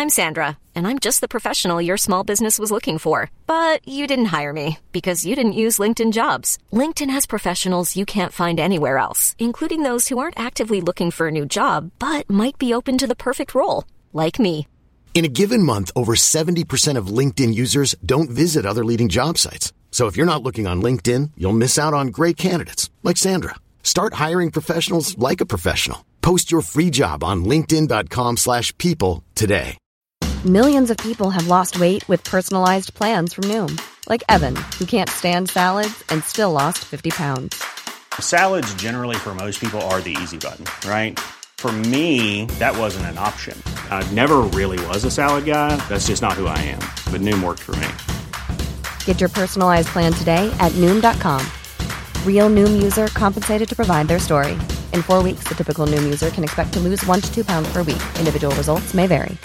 I'm Sandra, and I'm just the professional your small business was looking for. But you didn't hire me because you didn't use LinkedIn Jobs. LinkedIn has professionals you can't find anywhere else, including those who aren't actively looking for a new job, but might be open to the perfect role, like me. In a given month, over 70% of LinkedIn users don't visit other leading job sites. So if you're not looking on LinkedIn, you'll miss out on great candidates like Sandra. Start hiring professionals like a professional. Post your free job on linkedin.com/people today. Millions of people have lost weight with personalized plans from Noom. Like Evan, who can't stand salads and still lost 50 pounds. Salads generally for most people are the easy button, right? For me, that wasn't an option. I never really was a salad guy. That's just not who I am. But Noom worked for me. Get your personalized plan today at Noom.com. Real Noom user compensated to provide their story. In 4 weeks, the typical Noom user can expect to lose 1 to 2 pounds per week. Individual results may vary.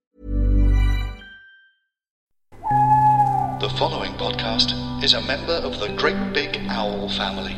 The following podcast is a member of the Great Big Owl family.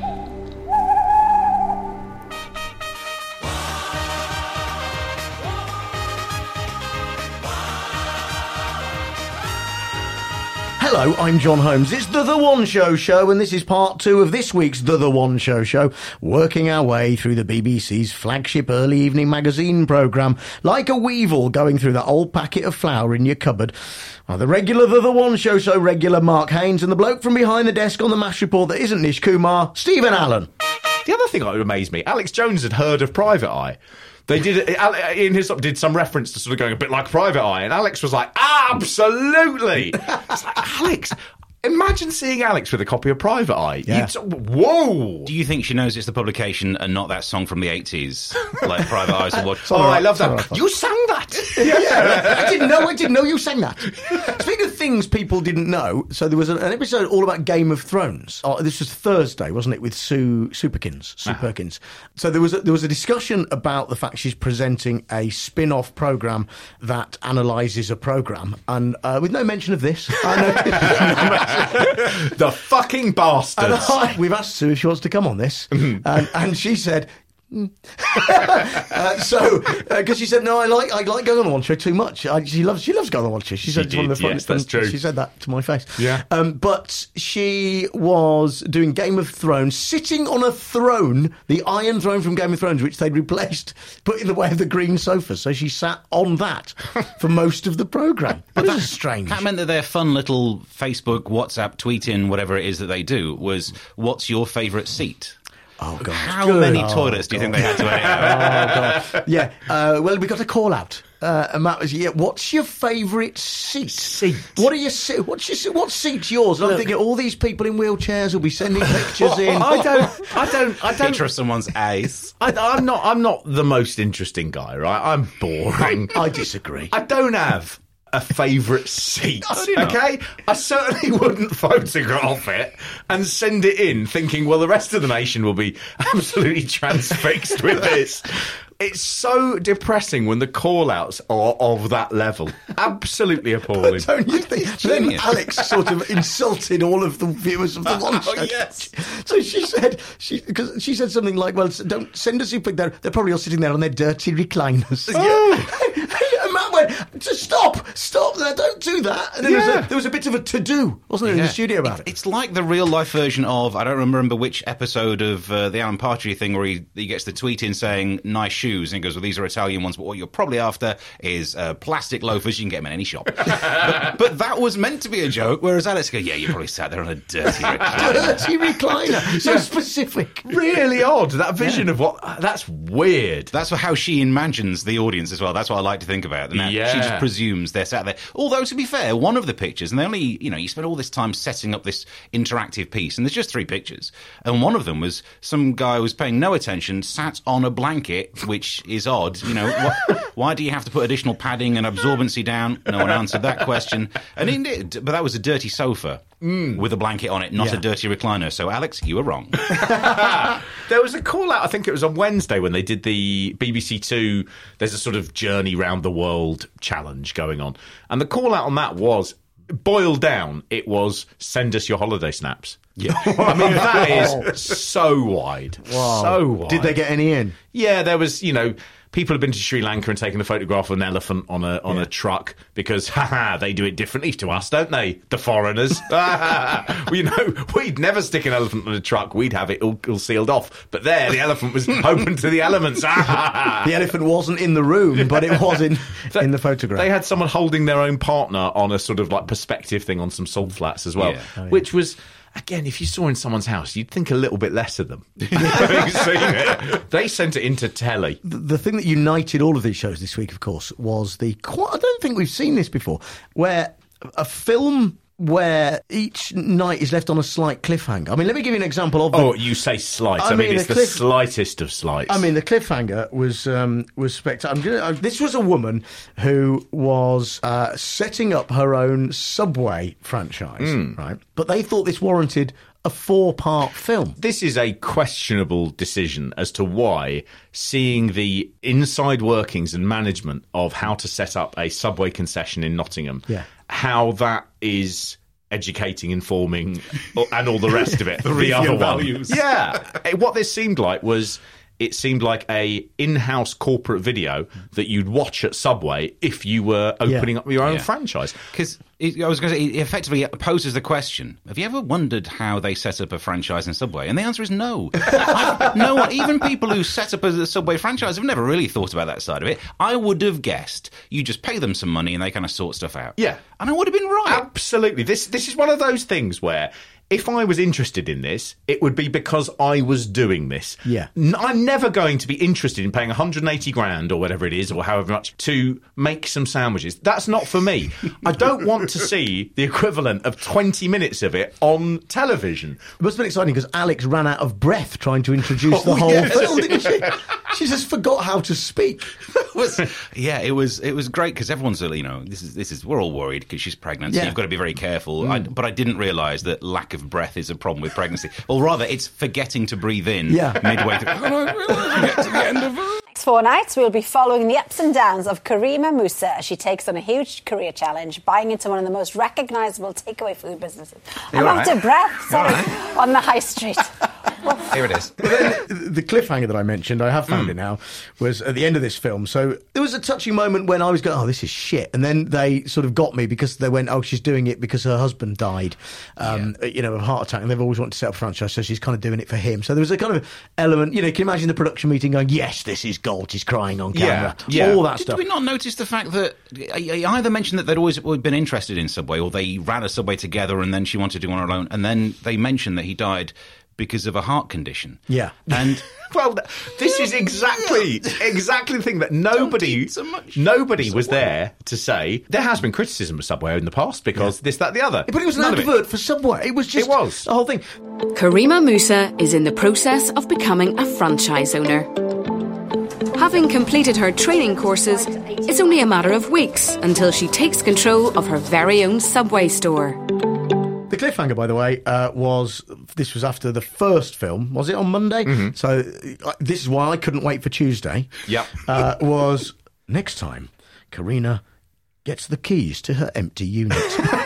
Hello, I'm John Holmes. It's The One Show, and this is part 2 of this week's The One Show, working our way through the BBC's flagship early evening magazine programme, like a weevil going through that old packet of flour in your cupboard. The regular The One Show, so regular Mark Haynes, and the bloke from behind the desk on the MASH report that isn't Nish Kumar, Stephen Allen. The other thing that would amaze me, Alex Jones had heard of Private Eye. They did in his did some reference to sort of going a bit like Private Eye, and Alex was like, absolutely. It's like, Alex, imagine seeing Alex with a copy of Private Eye. Yeah. Whoa! Do you think she knows it's the publication and not that song from the 80s, like Private Eyes or what? Oh, I love that. You sang that. Yeah. I didn't know you sang that. Speaking of things people didn't know, so there was an episode all about Game of Thrones. Oh, this was Thursday, wasn't it, with Sue Perkins. So there was a discussion about the fact she's presenting a spin-off programme that analyses a programme, and with no mention of this. The fucking bastards. We've asked Sue if she wants to come on this, and she said... because she said no, I like going on the One Show too much. She loves going on the One Show. She said it's one of the fun. Yes, that's true. She said that to my face. Yeah. But she was doing Game of Thrones, sitting on a throne, the Iron Throne from Game of Thrones, which they'd replaced, put in the way of the green sofa. So she sat on that for most of the programme. But that's strange. That meant that their fun little Facebook, WhatsApp, tweet-in, whatever it is that they do, was, what's your favourite seat? Oh, God. How many toilets do you think they had to edit out? Oh, God. Yeah. Well, we got a call out. And Matt was, what's your favourite seat? What seat's yours? And I'm thinking all these people in wheelchairs will be sending pictures in. I don't Picture of someone's ace. I'm not the most interesting guy, right? I'm boring. I disagree. I don't have a favourite seat, okay? I certainly wouldn't photograph it and send it in thinking, well, the rest of the nation will be absolutely transfixed with this. It's so depressing when the call-outs are of that level. Absolutely appalling. Don't you think? Then Alex sort of insulted all of the viewers of the One Show. Oh, yes. So she said something like, well, don't send us your pic. They're probably all sitting there on their dirty recliners. And Matt went, stop, don't do that. And then there was a bit of a to-do, wasn't there, in the studio about it? It's like the real-life version of, I don't remember which episode of the Alan Partridge thing where he gets the tweet in saying, nice shoes, and he goes, well, these are Italian ones, but what you're probably after is plastic loafers. You can get them in any shop. but that was meant to be a joke, whereas Alex goes, yeah, you probably sat there on a dirty recliner. Dirty recliner. So specific. Really odd. That vision of what... That's weird. That's how she imagines the audience as well. That's what I like to think about. And she just presumes they're sat there. Although, to be fair, one of the pictures, and they only, you spend all this time setting up this interactive piece, and there's just 3 pictures. And one of them was some guy who was paying no attention, sat on a blanket, which is odd. Why do you have to put additional padding and absorbency down? No one answered that question. And he did, but that was a dirty sofa with a blanket on it, not a dirty recliner. So, Alex, you were wrong. There was a call-out, I think it was on Wednesday, when they did the BBC Two, there's a sort of journey round the world challenge going on. And the call-out on that was, boiled down, it was, send us your holiday snaps. Yeah. I mean, that is so wide. Wow. So wide. Did they get any in? Yeah, there was, people have been to Sri Lanka and taken a photograph of an elephant on a truck because, they do it differently to us, don't they? The foreigners. We'd never stick an elephant on a truck. We'd have it all sealed off. But there, the elephant was open to the elements. The elephant wasn't in the room, but it was in the photograph. They had someone holding their own partner on a sort of like perspective thing on some salt flats as well, which was... Again, if you saw in someone's house, you'd think a little bit less of them. Having seen it. They sent it into telly. The thing that united all of these shows this week, of course, was I don't think we've seen this before, where a film where each night is left on a slight cliffhanger. I mean, let me give you an example of... you say slight. I mean, it's the slightest of slights. I mean, the cliffhanger was spectacular. This was a woman who was setting up her own Subway franchise, right? But they thought this warranted a 4-part film. This is a questionable decision as to why seeing the inside workings and management of how to set up a Subway concession in Nottingham, how that is educating, informing, and all the rest of it. the other values. Yeah. What this seemed like was... It seemed like a in-house corporate video that you'd watch at Subway if you were opening up your own franchise. Because I was going to say, it effectively poses the question: have you ever wondered how they set up a franchise in Subway? And the answer is no. No one, even people who set up a Subway franchise, have never really thought about that side of it. I would have guessed you just pay them some money and they kind of sort stuff out. Yeah, and I would have been right. Absolutely. This is one of those things where, if I was interested in this, it would be because I was doing this. Yeah. I'm never going to be interested in paying 180 grand or whatever it is, or however much, to make some sandwiches. That's not for me. I don't want to see the equivalent of 20 minutes of it on television. It must have been exciting because Alex ran out of breath trying to introduce the whole film, didn't she? She just forgot how to speak. It was great because everyone's, we're all worried because she's pregnant, so you've got to be very careful. But I didn't realise that lack of breath is a problem with pregnancy. Or rather, it's forgetting to breathe in midway through. Get to the end of it. Next 4 nights, we'll be following the ups and downs of Karima Musa as she takes on a huge career challenge, buying into one of the most recognisable takeaway food businesses. I'm out of breath, on the high street. Here it is. But then the cliffhanger that I mentioned, I have found it now, was at the end of this film. So there was a touching moment when I was going, this is shit. And then they sort of got me because they went, she's doing it because her husband died, of a heart attack. And they've always wanted to set up a franchise, so she's kind of doing it for him. So there was a kind of element, can you imagine the production meeting going, yes, this is gold, she's crying on camera. Yeah. All that stuff. Did we not notice the fact that I either mentioned that they'd always been interested in Subway, or they ran a Subway together and then she wanted to do one on her own, and then they mentioned that he died because of a heart condition. Yeah. And well, this is exactly the thing that nobody was there to say. There has been criticism of Subway in the past because this, that, the other. But it was an advert for Subway. It was the whole thing. Karima Musa is in the process of becoming a franchise owner. Having completed her training courses, it's only a matter of weeks until she takes control of her very own Subway store. The cliffhanger, by the way, was after the first film. Was it on Monday? Mm-hmm. So this is why I couldn't wait for Tuesday. Yep. Was next time, Karina gets the keys to her empty unit.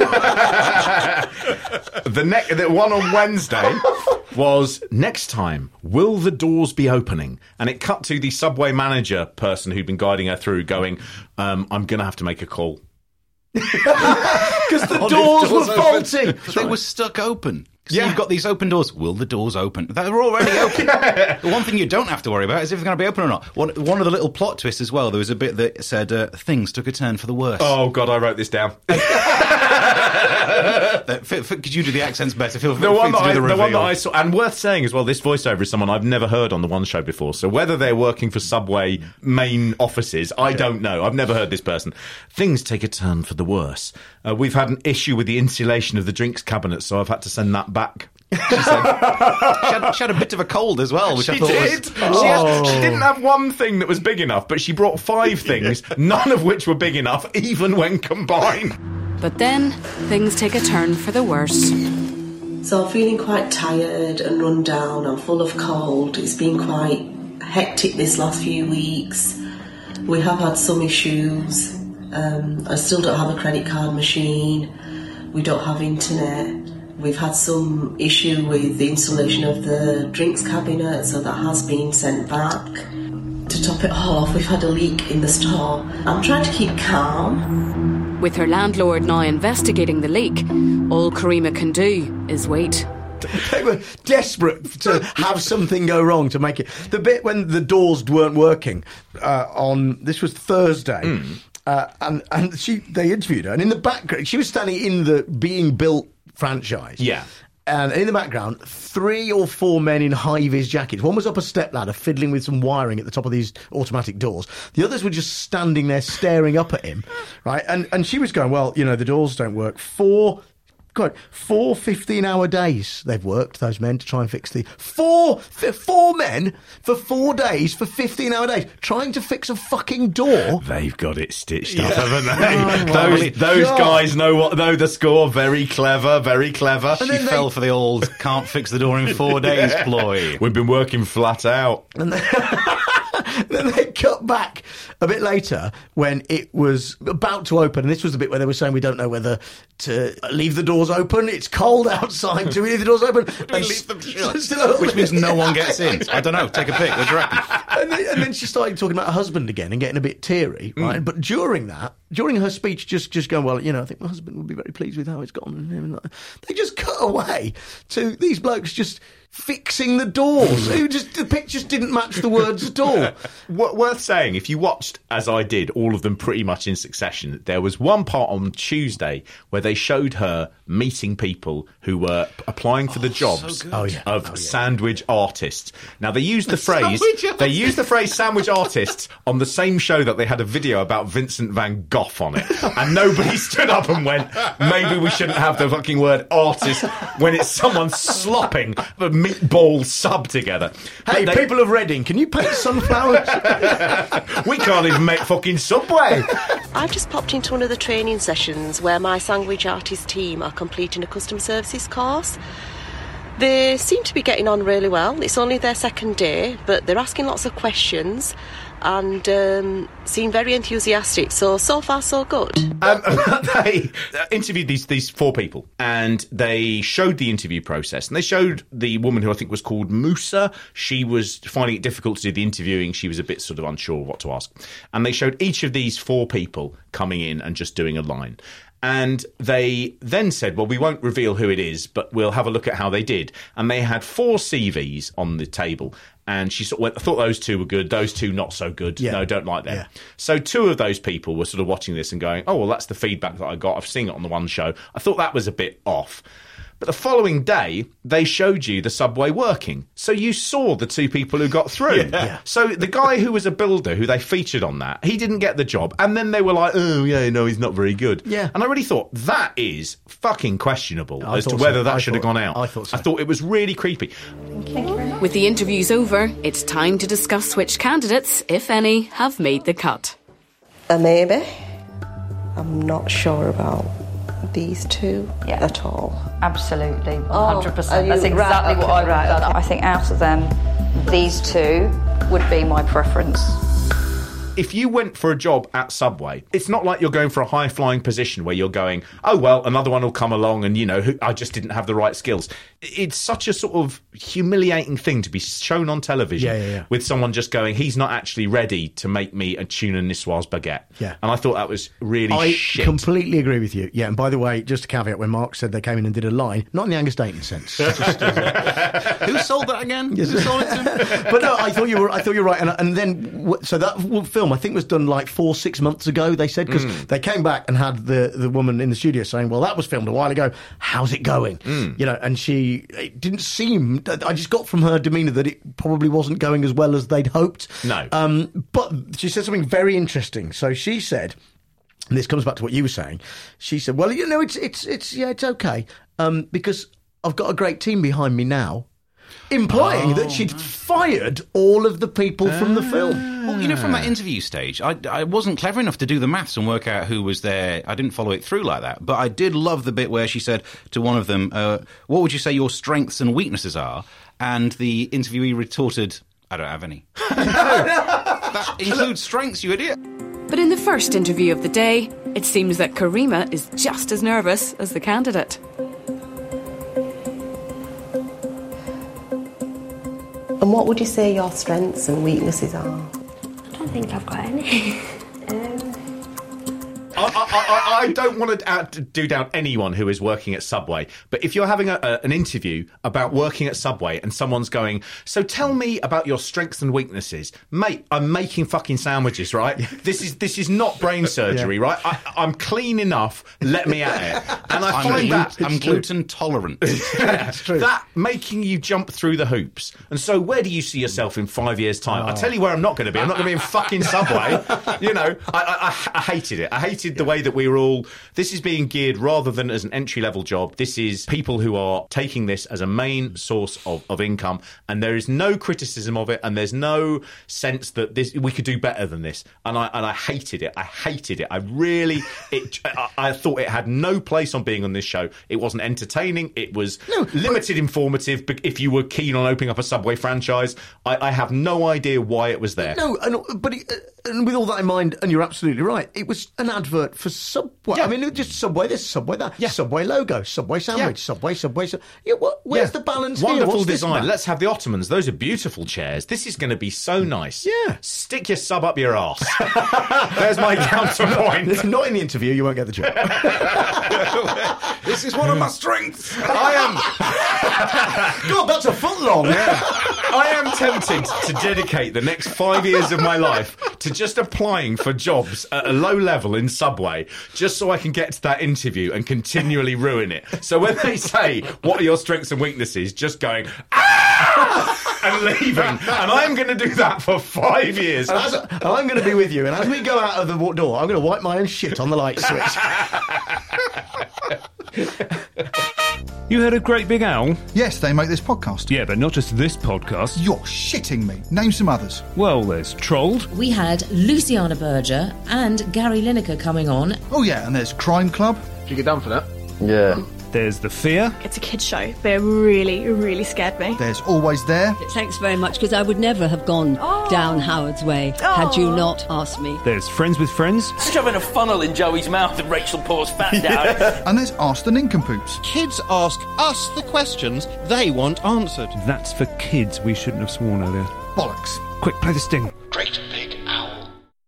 The one on Wednesday was next time, will the doors be opening? And it cut to the Subway manager person who'd been guiding her through going, I'm going to have to make a call. Because the doors were faulty. They were stuck open. So you've got these open doors. Will the doors open? They're already open. The one thing you don't have to worry about is if they're going to be open or not. One of the little plot twists as well, there was a bit that said things took a turn for the worse. Oh, God, I wrote this down. Could you do the accents better? Feel free the one to do the reveal. The one that I saw, and worth saying as well, this voiceover is someone I've never heard on the One Show before. So whether they're working for Subway main offices, I don't know. I've never heard this person. Things take a turn for the worse. We've had an issue with the insulation of the drinks cabinet, so I've had to send that back. She said she had a bit of a cold as well, which she I thought did. was... She didn't have one thing that was big enough, but she brought 5 things, none of which were big enough, even when combined. But then things take a turn for the worse. So I'm feeling quite tired and run down. I'm full of cold. It's been quite hectic this last few weeks. We have had some issues. I still don't have a credit card machine. We don't have internet. We've had some issue with the installation of the drinks cabinet, so that has been sent back. To to top it all off, we've had a leak in the store. I'm trying to keep calm. With her landlord now investigating the leak, all Karima can do is wait. They were desperate to have something go wrong to make it. The bit when the doors weren't working this was Thursday, and they interviewed her, and in the background she was standing in the being built franchise. Yeah. And in the background, 3 or 4 men in high-vis jackets. One was up a stepladder fiddling with some wiring at the top of these automatic doors. The others were just standing there staring up at him, right? And she was going, well, you know, the doors don't work. 4 15-hour days they've worked, those men, to try and fix the... Four men for 4 days for 15-hour days trying to fix a fucking door. They've got it stitched up, haven't they? Those guys know the score. Very clever, very clever. She fell for the old can't fix the door in 4 days ploy. We've been working flat out. And then they cut back a bit later when it was about to open, and this was the bit where they were saying we don't know whether to leave the doors open. It's cold outside. Do we leave the doors open? And leave them shut. Which means no one gets in. I don't know. Take a pick. What do you reckon? And then she started talking about her husband again and getting a bit teary, right? But during her speech, just going, well, you know, I think my husband would be very pleased with how it's gone. They just cut away to these blokes just fixing the doors. The pictures didn't match the words at all. Worth saying, if you watched, as I did, all of them pretty much in succession, there was one part on Tuesday where they showed her meeting people who were applying for the jobs of sandwich artists. Now, they used the phrase sandwich artists on the same show that they had a video about Vincent van Gogh on it. And nobody stood up and went, maybe we shouldn't have the fucking word artist when it's someone slopping the meatball sub together. Hey, people of Reading, can you paint sunflowers? We can't even make fucking Subway. I've just popped into one of the training sessions where my sandwich artist team are completing a customer services course. They seem to be getting on really well. It's only their second day, but they're asking lots of questions and seem very enthusiastic. So far, so good. They interviewed these 4 people, and they showed the interview process. And they showed the woman who I think was called Musa. She was finding it difficult to do the interviewing. She was a bit sort of unsure of what to ask. And they showed each of these 4 people coming in and just doing a line. And they then said, well, we won't reveal who it is, but we'll have a look at how they did. And they had 4 CVs on the table. And she sort of went, I thought those 2 were good, those 2 not so good. Yeah. No, don't like them. Yeah. So 2 of those people were sort of watching this and going, oh, well, that's the feedback that I got. I've seen it on the one show. I thought that was a bit off. But the following day, they showed you the subway working. So you saw the 2 people who got through. Yeah. So the guy who was a builder, who they featured on that, he didn't get the job. And then they were like, oh, yeah, no, he's not very good. Yeah. And I really thought, that is fucking questionable as to whether that should have gone out. I thought so. I thought it was really creepy. With the interviews over, it's time to discuss which candidates, if any, have made the cut. Maybe. I'm not sure about these 2 at all. Absolutely, 100%. That's exactly what I would have done. I think out of them, these 2 would be my preference. If you went for a job at Subway, it's not like you're going for a high-flying position where you're going, oh, well, another one will come along and, you know, I just didn't have the right skills. It's such a sort of humiliating thing to be shown on television with someone just going, he's not actually ready to make me a tuna niçoise baguette. Yeah. And I thought that was really shit. I completely agree with you. Yeah, and by the way, just a caveat, when Mark said they came in and did a line, not in the Angus Dayton sense. Who sold that again? Yes. Who sold it to him? But no, I thought you were right. And then, so that film, I think, was done like 4-6 months ago, they said, because they came back and had the woman in the studio saying, well, that was filmed a while ago. How's it going? You know, and it didn't seem, I just got from her demeanour that it probably wasn't going as well as they'd hoped. No. But she said something very interesting. So she said, and this comes back to what you were saying, she said, well, you know, it's okay, because I've got a great team behind me now. Implying that she'd fired all of the people from the film. Well, you know, from that interview stage, I wasn't clever enough to do the maths and work out who was there. I didn't follow it through like that. But I did love the bit where she said to one of them, what would you say your strengths and weaknesses are? And the interviewee retorted, I don't have any. That includes strengths, you idiot. But in the first interview of the day, it seems that Karima is just as nervous as the candidate. And what would you say your strengths and weaknesses are? think I've got any. I don't want to do down anyone who is working at Subway, but if you're having an interview about working at Subway and someone's going, so tell me about your strengths and weaknesses, mate, I'm making fucking sandwiches, right? This is not brain surgery, right? I'm clean enough, let me at it. And I'm gluten tolerant. It's true. That making you jump through the hoops. And so where do you see yourself in 5 years' time? I'll tell you where I'm not going to be. I'm not going to be in fucking Subway. You know, I hated it. I hated the way that we were all... This is being geared rather than as an entry-level job. This is people who are taking this as a main source of income, and there is no criticism of it, and there's no sense that we could do better than this. And I hated it. I hated it. I thought it had no place on being on this show. It wasn't entertaining. It was limited informative. But if you were keen on opening up a Subway franchise, I have no idea why it was there. No, and with all that in mind, and you're absolutely right, it was an advert for Subway. Yeah. I mean, just Subway this, Subway that, Subway logo, Subway sandwich, Subway. Where's the balance Wonderful here? design. Let's have the Ottomans. Those are beautiful chairs. This is going to be so nice. Yeah. Stick your sub up your arse. There's my counterpoint. Not in the interview, you won't get the job. This is one of my strengths. God, that's a foot long. I am tempted to dedicate the next 5 years of my life to just applying for jobs at a low level in Subway, just so I can get to that interview and continually ruin it. So when they say, what are your strengths and weaknesses, just going, and leaving. And I'm going to do that for 5 years. And I'm going to be with you. And as we go out of the door, I'm going to wipe my own shit on the light switch. You heard of Great Big Owl? Yes, they make this podcast. Yeah, but not just this podcast. You're shitting me. Name some others. Well, there's Trolled. We had Luciana Berger and Gary Lineker coming on. Oh yeah, and there's Crime Club. Did you get done for that? Yeah. There's The Fear. It's a kids' show, but it really, really scared me. There's Always There. Thanks very much, because I would never have gone down Howard's way had you not asked me. There's Friends with Friends. Shoving a funnel in Joey's mouth and Rachel pours fat down. And there's Ask the Nincompoops. Kids ask us the questions they want answered. That's for kids. We shouldn't have sworn earlier. Bollocks. Quick, play the sting. Great Big Owl.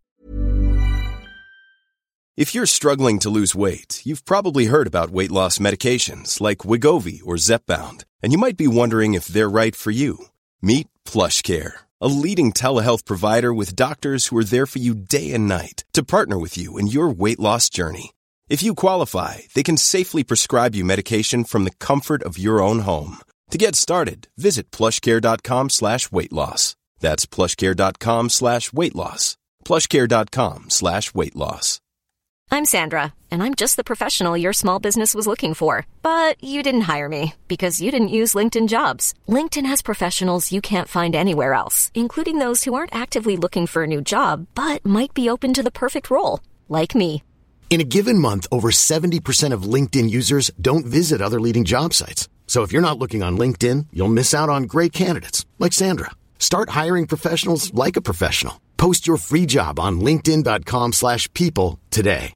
If you're struggling to lose weight, you've probably heard about weight loss medications like Wegovy or Zepbound, and you might be wondering if they're right for you. Meet PlushCare, a leading telehealth provider with doctors who are there for you day and night to partner with you in your weight loss journey. If you qualify, they can safely prescribe you medication from the comfort of your own home. To get started, visit plushcare.com/weightloss. That's plushcare.com/weightloss. plushcare.com/weightloss. I'm Sandra, and I'm just the professional your small business was looking for. But you didn't hire me because you didn't use LinkedIn Jobs. LinkedIn has professionals you can't find anywhere else, including those who aren't actively looking for a new job, but might be open to the perfect role, like me. In a given month, over 70% of LinkedIn users don't visit other leading job sites. So if you're not looking on LinkedIn, you'll miss out on great candidates like Sandra. Start hiring professionals like a professional. Post your free job on linkedin.com/people today.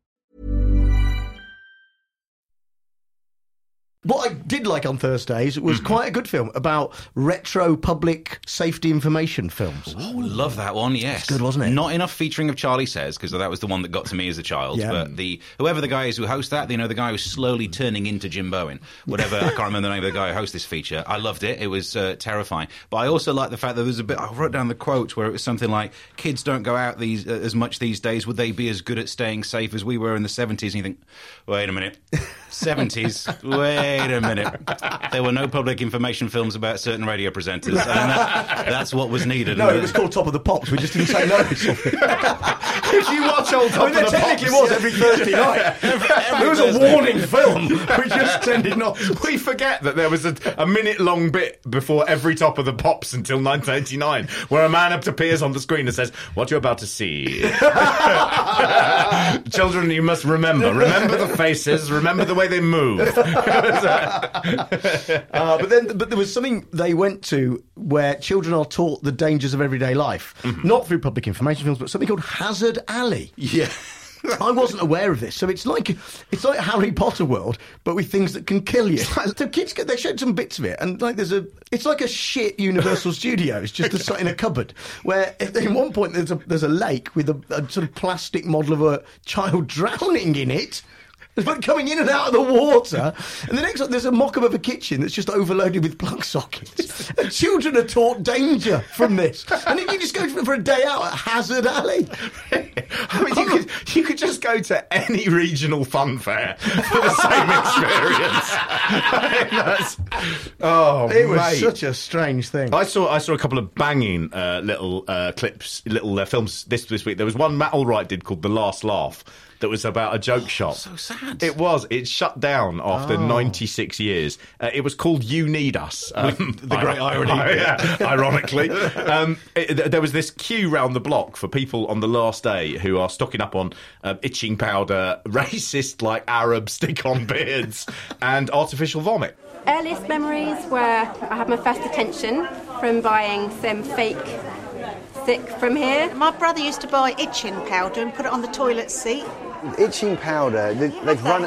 What I did like on Thursdays was quite a good film about retro public safety information films. Oh, love that one, yes. It's good, wasn't it? Not enough featuring of Charlie Says, because that was the one that got to me as a child. Yeah. But whoever the guy is who hosts that, the guy who's slowly turning into Jim Bowen. Whatever, I can't remember the name of the guy who hosts this feature. I loved it. It was terrifying. But I also like the fact that there's a bit, I wrote down the quote where it was something like, kids don't go out as much these days. Would they be as good at staying safe as we were in the 70s? And you think, wait a minute. 70s? Wait a minute. There were no public information films about certain radio presenters, and that's what was needed. No, it was called Top of the Pops. We just didn't say no. If you watch old Top of the Pops, technically was every Thursday night. It was a warning film. We just tended not. We forget that there was a minute-long bit before every Top of the Pops until 1989, where a man appears on the screen and says, "What you're about to see, children, you must remember the faces, remember the way they move." But there was something they went to where children are taught the dangers of everyday life, not through public information films, but something called Hazard Alley. Yeah. I wasn't aware of this, so it's like Harry Potter world, but with things that can kill you. The kids, they showed some bits of it, and it's like a shit Universal Studios, just in a cupboard, where in one point there's a lake with a sort of plastic model of a child drowning in it. But coming in and out of the water. And the next one, there's a mock-up of a kitchen that's just overloaded with plug sockets. And children are taught danger from this. And then you just go for a day out at Hazard Alley. I mean, you could just go to any regional fun fair for the same experience. It was such a strange thing. I saw a couple of banging little clips, little films this week. There was one Matt Allwright did called The Last Laugh. That was about a joke shop. So sad. It was. It shut down after 96 years. It was called You Need Us. The great irony. Ironically. There was this queue round the block for people on the last day who are stocking up on itching powder, racist, Arab stick-on beards, and artificial vomit. Earliest memories where I had my first attention from buying some fake stick from here. My brother used to buy itching powder and put it on the toilet seat. Itching powder, they've run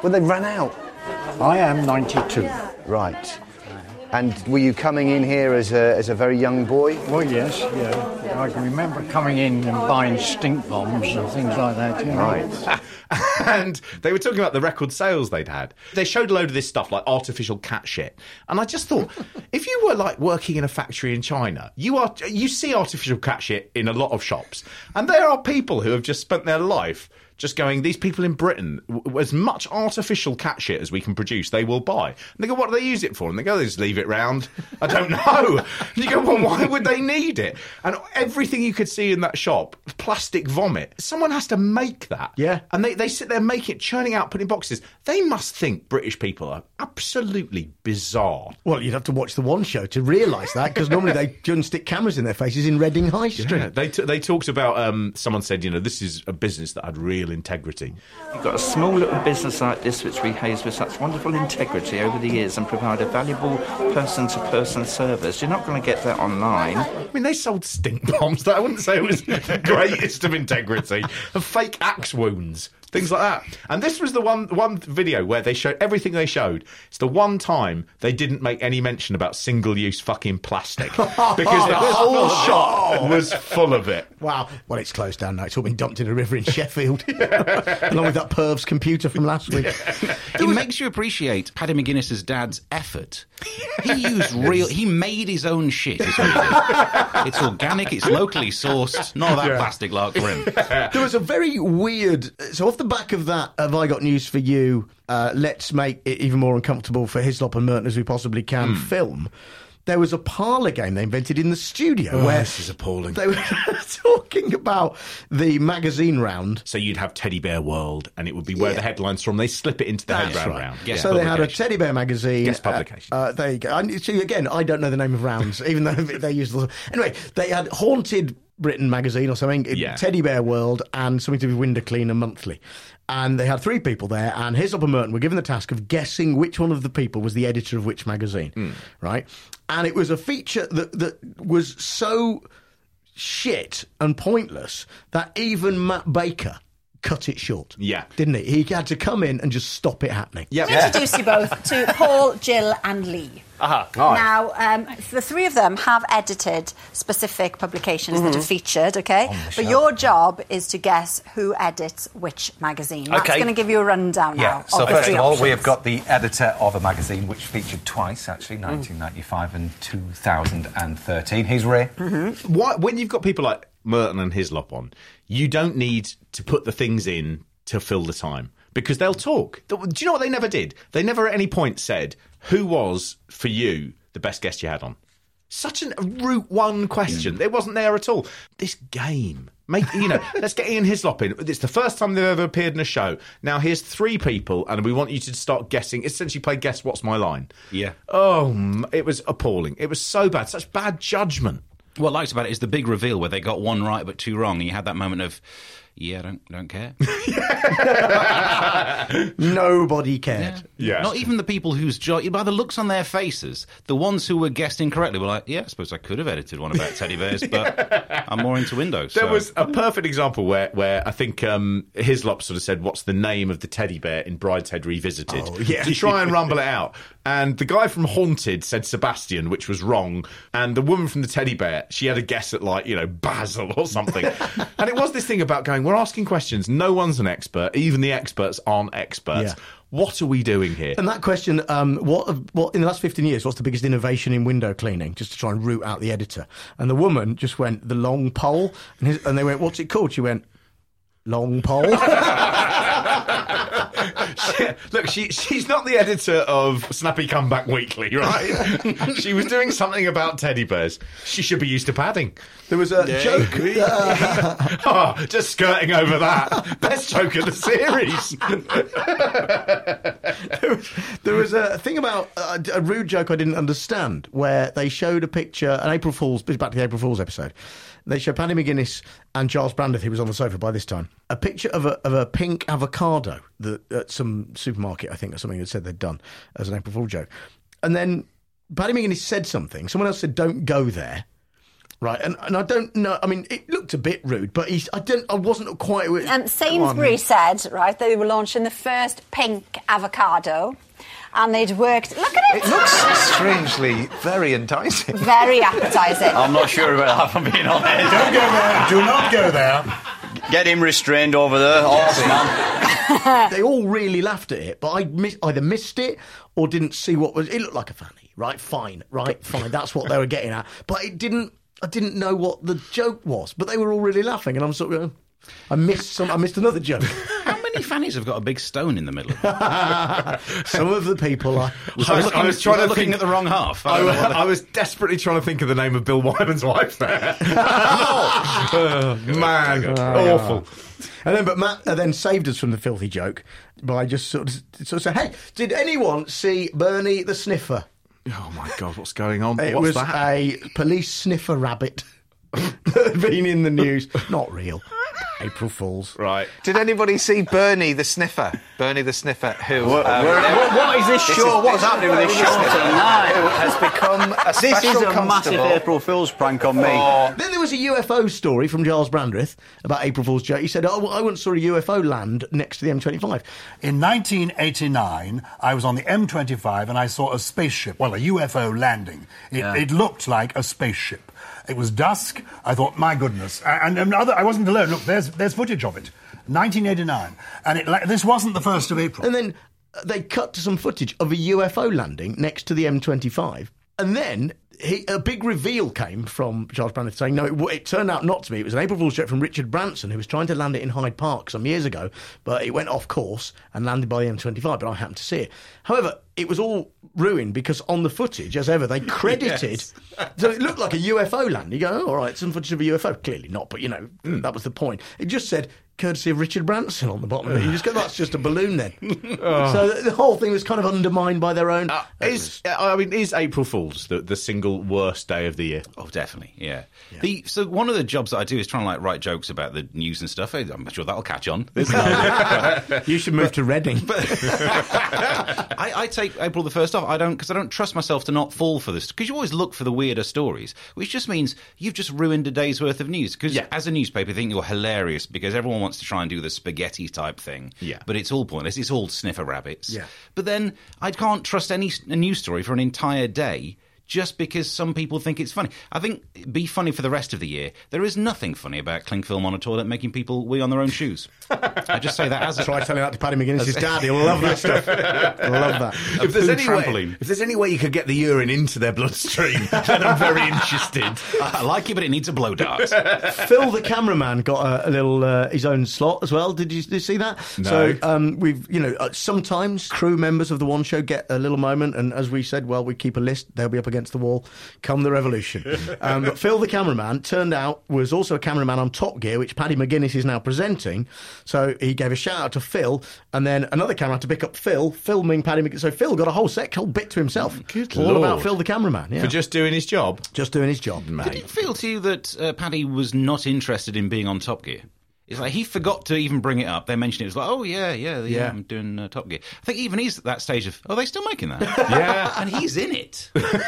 out. I am 92. Right. And were you coming in here as a very young boy? Well, yes, yeah. I can remember coming in and buying stink bombs and things like that. Yeah. Right. And they were talking about the record sales they'd had. They showed a load of this stuff like artificial cat shit. And I just thought, if you were working in a factory in China, you see artificial cat shit in a lot of shops. And there are people who have just spent their life just going, these people in Britain, as much artificial cat shit as we can produce, they will buy. And they go, what do they use it for? And they go, they just leave it round. I don't know. And you go, well, why would they need it? And everything you could see in that shop, plastic vomit, someone has to make that. Yeah. And they sit there making it, churning out, putting boxes. They must think British people are absolutely bizarre. Well, you'd have to watch The One Show to realise that, because normally they don't stick cameras in their faces in Reading High Street. Yeah, they talked about, someone said, this is a business that had real integrity. You've got a small little business like this which behaves with such wonderful integrity over the years and provide a valuable person-to-person service. You're not going to get that online. I mean, they sold stink bombs. I wouldn't say it was the greatest of integrity. And fake axe wounds. Things like that. And this was the one video where they showed everything they showed. It's the one time they didn't make any mention about single-use fucking plastic. Because the whole shop was full of it. Wow. Well, it's closed down now. It's all been dumped in a river in Sheffield. Along with that perv's computer from last week. It makes you appreciate Paddy McGuinness's dad's effort. He made his own shit. It's organic, it's locally sourced, none of that plastic lark for him. There was a very weird... So off the back of that, have I got news for you? Let's make it even more uncomfortable for Hislop and Merton as we possibly can film. There was a parlour game they invented in the studio where... This is appalling. They were talking about the magazine round. So you'd have Teddy Bear World, and it would be where the headline's from. They slip it into the headline round. So they had a Teddy Bear magazine. Guest publication. There you go. See, again, I don't know the name of rounds, even though they used... Anyway, they had Haunted Britain magazine or something, Teddy Bear World, and something to do with Window Cleaner Monthly. And they had three people there, and Hislop and Merton were given the task of guessing which one of the people was the editor of which magazine, right? And it was a feature that was so shit and pointless that even Matt Baker cut it short. Yeah. Didn't he? He had to come in and just stop it happening. Let me introduce you both to Paul, Jill and Lee. Now, the three of them have edited specific publications that are featured, okay? But your job is to guess who edits which magazine. Matt's going to give you a rundown now. So first of all, we have got the editor of a magazine which featured twice, actually, 1995 and 2013. He's Ray. When you've got people like Merton and Hislop on, you don't need to put the things in to fill the time. Because they'll talk. Do you know what they never did? They never at any point said, who was, for you, the best guest you had on? Such a route one question. It wasn't there at all. This game. Let's get Ian Hislop in. It's the first time they've ever appeared in a show. Now, here's three people, and we want you to start guessing. Essentially play Guess What's My Line. Yeah. Oh, it was appalling. It was so bad. Such bad judgment. What I liked about it is the big reveal where they got one right but two wrong, and you had that moment of... Yeah, I don't care. Nobody cared. Yeah. Not even the people whose job, by the looks on their faces, the ones who were guessed incorrectly were like, yeah, I suppose I could have edited one about teddy bears, but I'm more into Windows. There was a perfect example where I think Hislop sort of said, what's the name of the teddy bear in Brideshead Revisited? Oh, yeah. To try and rumble it out. And the guy from Haunted said Sebastian, which was wrong. And the woman from the teddy bear, she had a guess at Basil or something. And it was this thing about going, we're asking questions. No one's an expert. Even the experts aren't experts. Yeah. What are we doing here? And that question, what in the last 15 years, what's the biggest innovation in window cleaning? Just to try and root out the editor. And the woman just went, the long pole. And they went, what's it called? She went, long pole. Look, she's not the editor of Snappy Comeback Weekly, right? She was doing something about teddy bears. She should be used to padding. There was a joke. Just skirting over that. Best joke of the series. There was a thing about a rude joke I didn't understand, where they showed a picture, back to the April Fool's episode. They showed Paddy McGuinness and Giles Brandreth, who was on the sofa by this time, a picture of a pink avocado that at some supermarket, I think, or something, that said they'd done as an April Fool joke. And then Paddy McGuinness said something. Someone else said, don't go there. Right, and I don't know. I mean, it looked a bit rude, but I wasn't quite. Sainsbury's said, right, they were launching the first pink avocado, and they'd worked. Look at it. It looks strangely very enticing. Very appetising. I'm not sure about that, if I'm being honest. Don't go there. Do not go there. Get him restrained over there, horseman. They all really laughed at it, but I either missed it or didn't see what was. It looked like a fanny, right? Fine. That's what they were getting at, but I didn't know what the joke was, but they were all really laughing, and I'm sort of going, I missed another joke. How many fannies have got a big stone in the middle? Some of the people are. I was trying to looking at the wrong half. I was desperately trying to think of the name of Bill Wyman's wife there. Man, awful. And then, but Matt then saved us from the filthy joke by just sort of saying, "Hey, did anyone see Bernie the Sniffer?" Oh my God, what's going on? It What's was that? a police sniffer rabbit that had been in the news. Not real. April Fools. Right. Did anybody see Bernie the Sniffer? Bernie the Sniffer, who... what is this show? What's happening with this show tonight? Who has become a special This is a constable. massive April Fool's prank on me. Then there was a UFO story from Giles Brandreth about April Fool's joke. He said, I once saw a UFO land next to the M25. In 1989, I was on the M25 and I saw a spaceship, a UFO landing. It looked like a spaceship. It was dusk. I thought, my goodness. And I wasn't alone. Look, there's footage of it. 1989. And this wasn't the 1st of April. And then they cut to some footage of a UFO landing next to the M25. And then a big reveal came from Giles Brandreth saying, no, it turned out not to be. It was an April Fool's joke from Richard Branson, who was trying to land it in Hyde Park some years ago, but it went off course and landed by the M25, but I happened to see it. However, it was all ruined because on the footage, as ever, they credited... So it looked like a UFO land. You go, all right, some footage of a UFO. Clearly not, but, that was the point. It just said, courtesy of Richard Branson on the bottom of it. You just go, that's just a balloon then. So the whole thing was kind of undermined by their own... Is April Fool's the single worst day of the year? Oh, definitely, yeah. So one of the jobs that I do is trying to write jokes about the news and stuff. I'm sure that'll catch on. You should move to Reading. I take April the 1st off. Because I don't trust myself to not fall for this. Because you always look for the weirder stories, which just means you've just ruined a day's worth of news. Because as a newspaper, you think you're hilarious because everyone wants to try and do the spaghetti type thing. Yeah. But it's all pointless. It's all sniffer rabbits. Yeah. But then I can't trust a news story for an entire day just because some people think it's funny. I think it'd be funny for the rest of the year. There is nothing funny about cling film on a toilet making people wee on their own shoes. I just say that as a... Try telling that to Paddy McGuinness's dad. He'll love that stuff. I love that. If there's any way you could get the urine into their bloodstream, then I'm very interested. I like it, but it needs a blow dart. Phil, the cameraman, got a little his own slot as well. Did you see that? No. So we've sometimes crew members of the One Show get a little moment, and as we said, we keep a list. They'll be up against the wall come the revolution. But Phil, the cameraman, turned out was also a cameraman on Top Gear, which Paddy McGuinness is now presenting. So he gave a shout out to Phil, and then another camera to pick up Phil, filming Paddy McGuinness. So Phil got a whole bit to himself. Good all Lord. About Phil, the cameraman. Yeah. For just doing his job? Just doing his job, mate. Did it feel to you that Paddy was not interested in being on Top Gear? It's like he forgot to even bring it up. They mentioned it. It was like, oh, yeah, I'm doing Top Gear. I think even he's at that stage of, oh, they still making that? Yeah. And he's in it.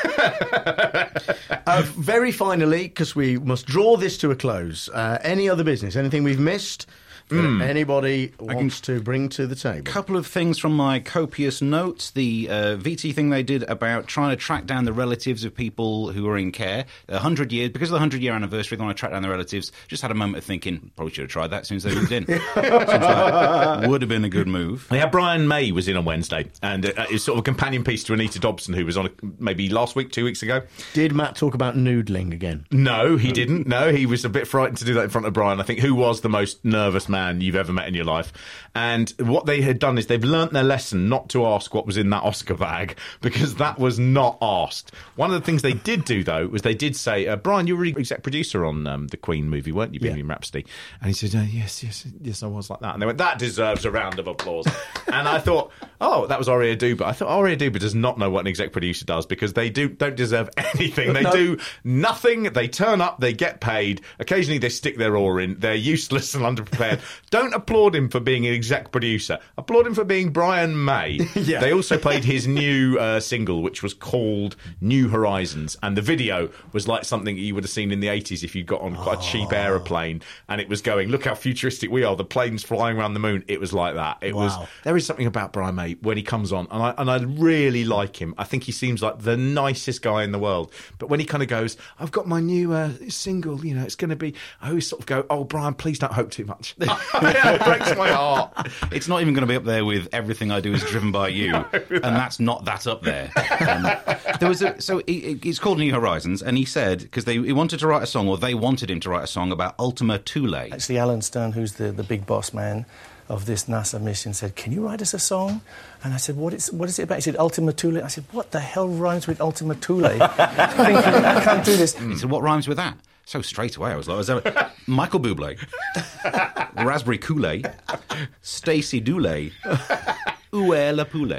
Very finally, because we must draw this to a close, any other business, anything we've missed that anybody wants to bring to the table? A couple of things from my copious notes. The VT thing they did about trying to track down the relatives of people who are in care. 100 years, because of the 100-year anniversary, they want to track down the relatives. Just had a moment of thinking, probably should have tried that as soon as they moved in. Would have been a good move. Yeah, Brian May was in on Wednesday, and it was sort of a companion piece to Anita Dobson, who was on maybe last week, 2 weeks ago. Did Matt talk about noodling again? No, he didn't. No, he was a bit frightened to do that in front of Brian. I think, who was the most nervous man you've ever met in your life. And what they had done is they've learnt their lesson not to ask what was in that Oscar bag, because that was not asked. One of the things they did do, though, was they did say, Brian, you were exec producer on the Queen movie, weren't you, Bohemian Rhapsody? And he said, yes, I was, like that. And they went, that deserves a round of applause. And I thought, oh, that was Aria Duba. I thought Aria Duba does not know what an exec producer does, because they don't deserve anything. They do nothing. They turn up, they get paid. Occasionally they stick their oar in. They're useless and underprepared. Don't applaud him for being an exec producer. Applaud him for being Brian May. Yeah. They also played his new single, which was called New Horizons, and the video was like something you would have seen in the 80s if you got on quite a cheap aeroplane, and it was going, look how futuristic we are, the plane's flying around the moon. It was like that. It was. There is something about Brian May when he comes on, and I really like him. I think he seems like the nicest guy in the world. But when he kind of goes, I've got my new single, it's going to be, I always sort of go, oh, Brian, please don't hope too much. It breaks my heart. It's not even going to be up there with Everything I Do Is Driven by You, and that's not that up there. There was it's called New Horizons, and he said, because he wanted to write a song, or they wanted him to write a song about Ultima Thule. Actually, Alan Stern, who's the big boss man of this NASA mission, said, can you write us a song? And I said, what is it about? He said, Ultima Thule. I said, what the hell rhymes with Ultima Thule? Thinking, I can't do this. He said, what rhymes with that? So straight away I was like, Michael Bublé, Raspberry Kool-Aid, Stacey Dooley, Oué La Poule.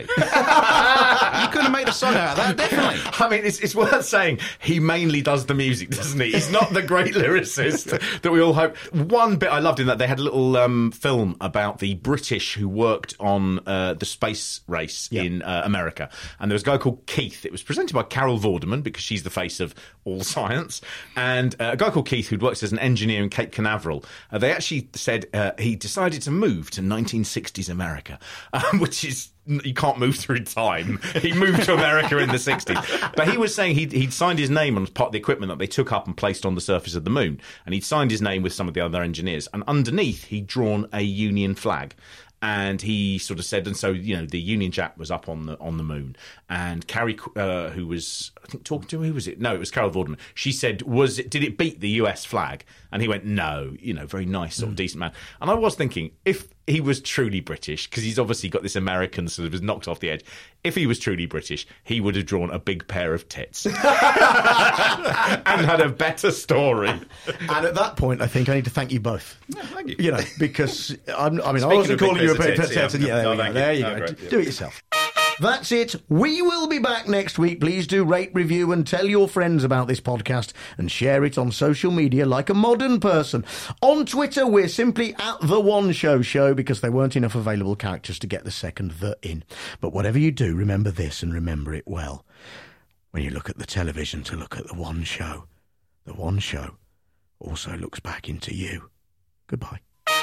You couldn't have made a song out of that, definitely. I mean, it's worth saying he mainly does the music, doesn't he? He's not the great lyricist that we all hope. One bit I loved in that, they had a little film about the British who worked on the space race in America. And there was a guy called Keith. It was presented by Carol Vorderman, because she's the face of all science. And a guy called Keith, who'd worked as an engineer in Cape Canaveral. They actually said he decided to move to 1960s America, which is, you can't move through time. He moved to America in the 60s. But he was saying he'd signed his name on part of the equipment that they took up and placed on the surface of the moon. And he'd signed his name with some of the other engineers. And underneath, he'd drawn a Union flag. And he sort of said, and so, the Union Jack was up on the moon. And Carrie, who was, I think, talking to him, who was it? No, it was Carol Vorderman. She said, did it beat the US flag? And he went, no, very nice, sort of decent man. And I was thinking, if he was truly British, because he's obviously got this American sort of was knocked off the edge, if he was truly British, he would have drawn a big pair of tits. And had a better story. And at that point, I think I need to thank you both. Yeah, thank you. Because, I wasn't calling you a pair of tits. There you go. Do it yourself. That's it. We will be back next week. Please do rate, review, and tell your friends about this podcast, and share it on social media like a modern person. On Twitter, we're simply at The One Show, because there weren't enough available characters to get the second "the" in. But whatever you do, remember this, and remember it well. When you look at the television to look at The One Show also looks back into you. Goodbye.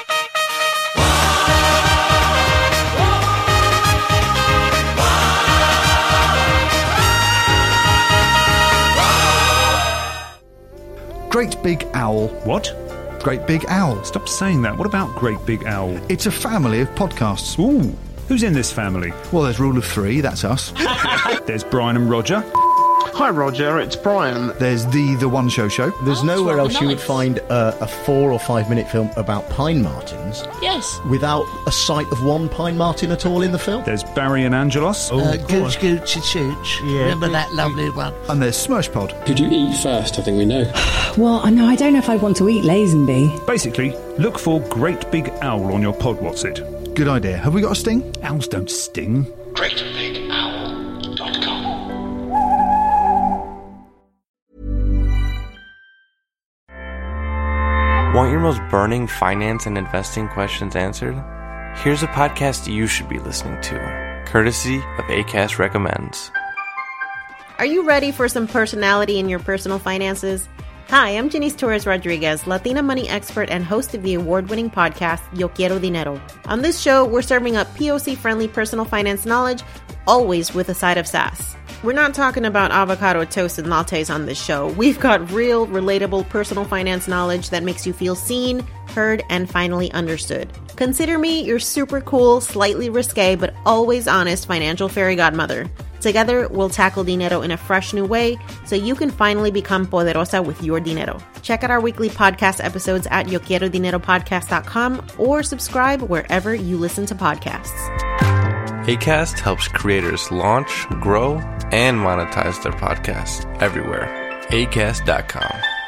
Great Big Owl. What? Great Big Owl. Stop saying that. What about Great Big Owl? It's a family of podcasts. Ooh. Who's in this family? Well, there's Rule of Three, that's us. There's Brian and Roger. Hi, Roger, it's Brian. There's The One Show. There's nowhere else you would find a 4 or 5 minute film about pine martins. Yes. Without a sight of one pine martin at all in the film. There's Barry and Angelos. Gooch Goochie Chooch. Yeah. Remember that lovely one? And there's Smirshpod. Could you eat first? I think we know. Well, no, I don't know if I want to eat Lazenby. Basically, look for Great Big Owl on your pod. What's it? Good idea. Have we got a sting? Owls don't sting. GreatBigOwl.com. Want your most burning finance and investing questions answered? Here's a podcast you should be listening to, courtesy of Acast Recommends. Are you ready for some personality in your personal finances? Hi, I'm Janice Torres Rodriguez, Latina money expert and host of the award-winning podcast, Yo Quiero Dinero. On this show, we're serving up POC-friendly personal finance knowledge, always with a side of sass. We're not talking about avocado toast and lattes on this show. We've got real, relatable personal finance knowledge that makes you feel seen, heard, and finally understood. Consider me your super cool, slightly risque, but always honest financial fairy godmother. Together, we'll tackle dinero in a fresh new way so you can finally become poderosa with your dinero. Check out our weekly podcast episodes at YoQuieroDineroPodcast.com or subscribe wherever you listen to podcasts. Acast helps creators launch, grow, and monetize their podcasts everywhere. Acast.com.